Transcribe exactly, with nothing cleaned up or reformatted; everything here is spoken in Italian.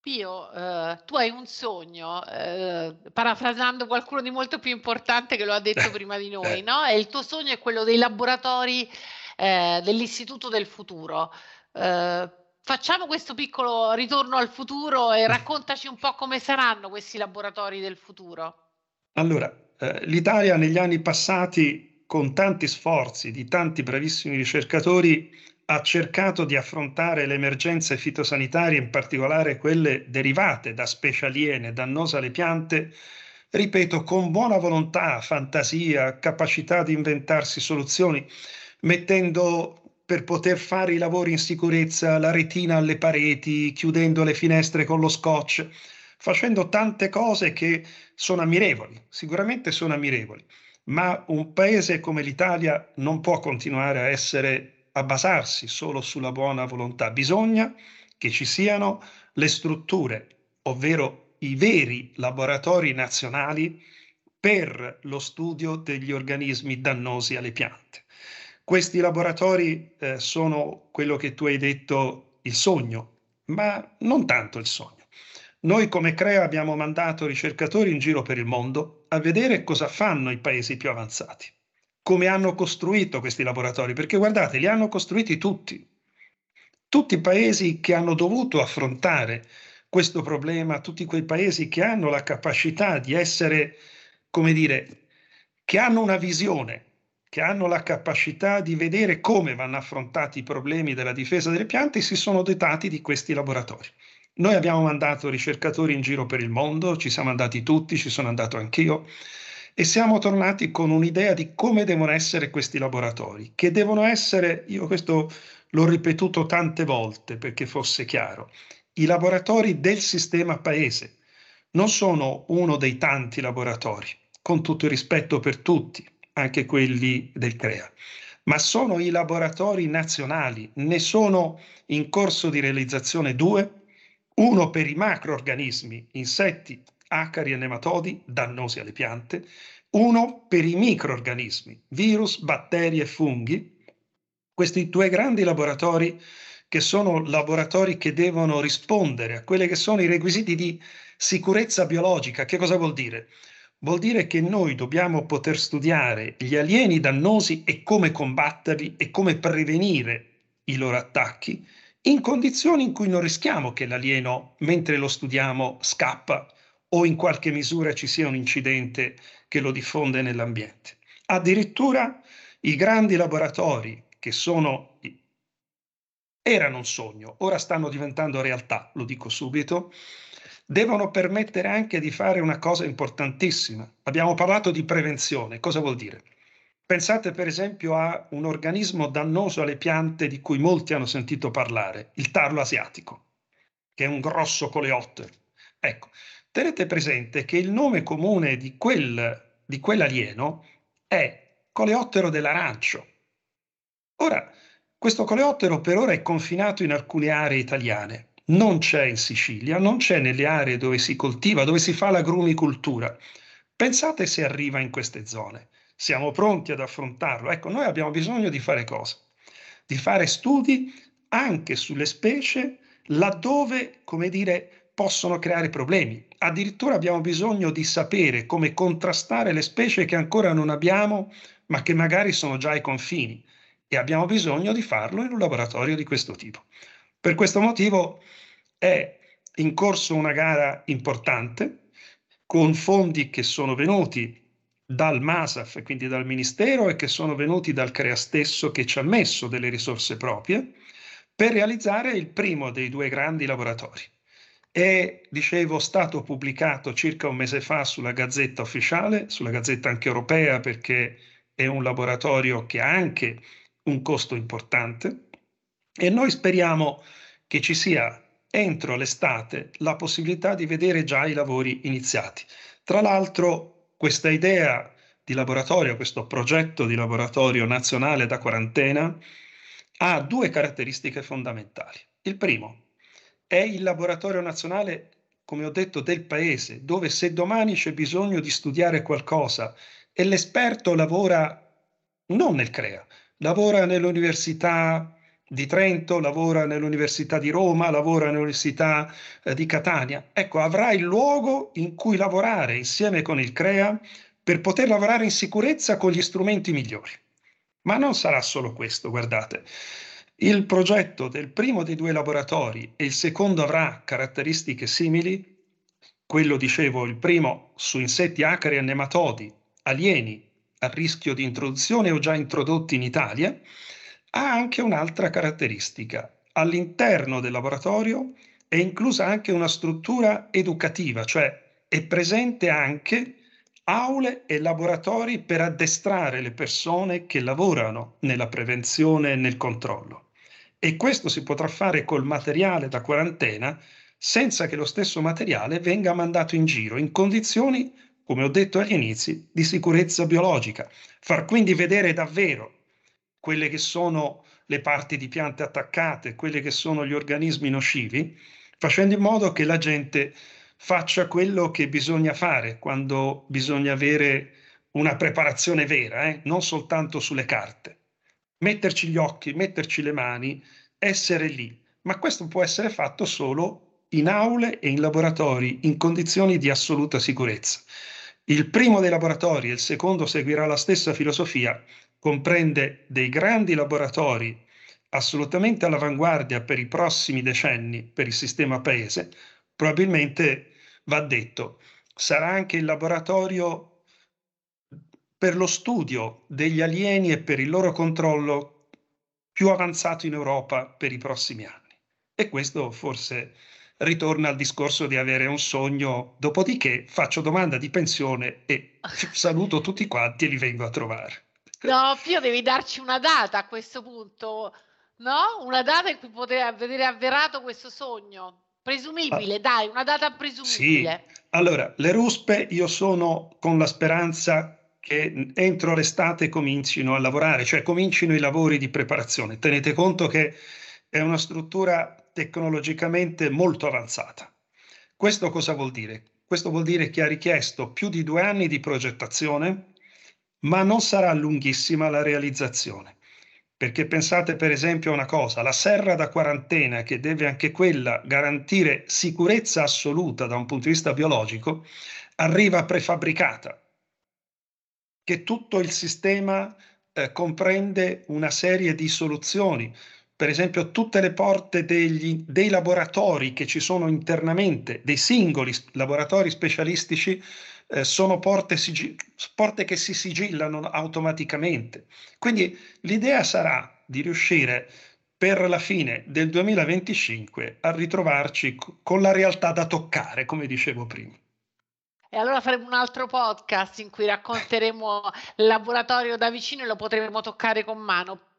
Pio, ehm, tu hai un sogno, ehm, parafrasando qualcuno di molto più importante che lo ha detto prima di noi, Eh. no, e il tuo sogno è quello dei laboratori, ehm, dell'Istituto del Futuro. Ehm, facciamo questo piccolo ritorno al futuro e raccontaci un po' come saranno questi laboratori del futuro. Allora, ehm, l'Italia negli anni passati, con tanti sforzi di tanti bravissimi ricercatori, ha cercato di affrontare le emergenze fitosanitarie, in particolare quelle derivate da specie aliene dannose alle piante, ripeto, con buona volontà, fantasia, capacità di inventarsi soluzioni, mettendo per poter fare i lavori in sicurezza la retina alle pareti, chiudendo le finestre con lo scotch, facendo tante cose che sono ammirevoli, sicuramente sono ammirevoli, ma un paese come l'Italia non può continuare a essere a basarsi solo sulla buona volontà. Bisogna che ci siano le strutture, ovvero i veri laboratori nazionali per lo studio degli organismi dannosi alle piante. Questi laboratori eh, sono quello che tu hai detto il sogno, ma non tanto il sogno. Noi come CREA abbiamo mandato ricercatori in giro per il mondo a vedere cosa fanno i paesi più avanzati, come hanno costruito questi laboratori, perché guardate, li hanno costruiti tutti, tutti i paesi che hanno dovuto affrontare questo problema, tutti quei paesi che hanno la capacità di essere, come dire, che hanno una visione, che hanno la capacità di vedere come vanno affrontati i problemi della difesa delle piante, si sono dotati di questi laboratori. Noi abbiamo mandato ricercatori in giro per il mondo, ci siamo andati tutti, ci sono andato anch'io, e siamo tornati con un'idea di come devono essere questi laboratori, che devono essere, io questo l'ho ripetuto tante volte perché fosse chiaro, i laboratori del sistema paese non sono uno dei tanti laboratori, con tutto il rispetto per tutti, anche quelli del CREA, ma sono i laboratori nazionali, ne sono in corso di realizzazione due, uno per i macroorganismi, insetti, acari e nematodi dannosi alle piante, uno per i microorganismi, virus, batteri e funghi. Questi due grandi laboratori che sono laboratori che devono rispondere a quelli che sono i requisiti di sicurezza biologica. Che cosa vuol dire? Vuol dire che noi dobbiamo poter studiare gli alieni dannosi e come combatterli e come prevenire i loro attacchi in condizioni in cui non rischiamo che l'alieno, mentre lo studiamo, scappa o in qualche misura ci sia un incidente che lo diffonde nell'ambiente. Addirittura i grandi laboratori che sono, erano un sogno, ora stanno diventando realtà, lo dico subito, devono permettere anche di fare una cosa importantissima. Abbiamo parlato di prevenzione, cosa vuol dire? Pensate per esempio a un organismo dannoso alle piante di cui molti hanno sentito parlare, il tarlo asiatico, che è un grosso coleottero. Ecco, tenete presente che il nome comune di quel, di quell'alieno è coleottero dell'arancio. Ora, questo coleottero per ora è confinato in alcune aree italiane, non c'è in Sicilia, non c'è nelle aree dove si coltiva, dove si fa l'agrumicoltura. Pensate se arriva in queste zone. Siamo pronti ad affrontarlo. Ecco, noi abbiamo bisogno di fare cosa? Di fare studi anche sulle specie laddove, come dire, possono creare problemi. Addirittura abbiamo bisogno di sapere come contrastare le specie che ancora non abbiamo, ma che magari sono già ai confini. E abbiamo bisogno di farlo in un laboratorio di questo tipo. Per questo motivo è in corso una gara importante con fondi che sono venuti dal MASAF e quindi dal Ministero e che sono venuti dal CREA stesso che ci ha messo delle risorse proprie per realizzare il primo dei due grandi laboratori. È, dicevo, stato pubblicato circa un mese fa sulla Gazzetta Ufficiale, sulla Gazzetta anche europea perché è un laboratorio che ha anche un costo importante e noi speriamo che ci sia entro l'estate la possibilità di vedere già i lavori iniziati. Tra l'altro questa idea di laboratorio, questo progetto di laboratorio nazionale da quarantena ha due caratteristiche fondamentali. Il primo è il laboratorio nazionale, come ho detto, del paese, dove se domani c'è bisogno di studiare qualcosa e l'esperto lavora non nel CREA, lavora nell'università di Trento, lavora nell'Università di Roma, lavora nell'Università eh, di Catania. Ecco, avrà il luogo in cui lavorare insieme con il CREA per poter lavorare in sicurezza con gli strumenti migliori. Ma non sarà solo questo, guardate. Il progetto del primo dei due laboratori e il secondo avrà caratteristiche simili. Quello, dicevo, il primo su insetti acari e nematodi, alieni a rischio di introduzione o già introdotti in Italia, ha anche un'altra caratteristica. All'interno del laboratorio è inclusa anche una struttura educativa, cioè è presente anche aule e laboratori per addestrare le persone che lavorano nella prevenzione e nel controllo. E questo si potrà fare col materiale da quarantena senza che lo stesso materiale venga mandato in giro in condizioni, come ho detto agli inizi, di sicurezza biologica. Far quindi vedere davvero quelle che sono le parti di piante attaccate, quelli che sono gli organismi nocivi, facendo in modo che la gente faccia quello che bisogna fare quando bisogna avere una preparazione vera, eh? Non soltanto sulle carte. Metterci gli occhi, metterci le mani, essere lì. Ma questo può essere fatto solo in aule e in laboratori in condizioni di assoluta sicurezza. Il primo dei laboratori e il secondo seguirà la stessa filosofia, comprende dei grandi laboratori assolutamente all'avanguardia per i prossimi decenni per il sistema paese. Probabilmente, va detto, sarà anche il laboratorio per lo studio degli alieni e per il loro controllo più avanzato in Europa per i prossimi anni. E questo forse ritorna al discorso di avere un sogno, dopodiché faccio domanda di pensione e saluto tutti quanti e li vengo a trovare. No, Pio, devi darci una data a questo punto, no? Una data in cui poter vedere avverato questo sogno. Presumibile, Ah, dai, una data sì, presumibile. allora, le ruspe io sono con la speranza che entro l'estate comincino a lavorare, cioè comincino i lavori di preparazione. Tenete conto che è una struttura tecnologicamente molto avanzata. Questo cosa vuol dire? Questo vuol dire che ha richiesto più di due anni di progettazione, ma non sarà lunghissima la realizzazione. Perché pensate per esempio a una cosa, la serra da quarantena che deve anche quella garantire sicurezza assoluta da un punto di vista biologico, arriva prefabbricata, che tutto il sistema eh, comprende una serie di soluzioni. Per esempio, tutte le porte degli, dei laboratori che ci sono internamente, dei singoli laboratori specialistici, eh, sono porte, sigi- porte che si sigillano automaticamente. Quindi l'idea sarà di riuscire per la fine del duemilaventicinque a ritrovarci con la realtà da toccare, come dicevo prima. E allora faremo un altro podcast in cui racconteremo il laboratorio da vicino e lo potremo toccare con mano.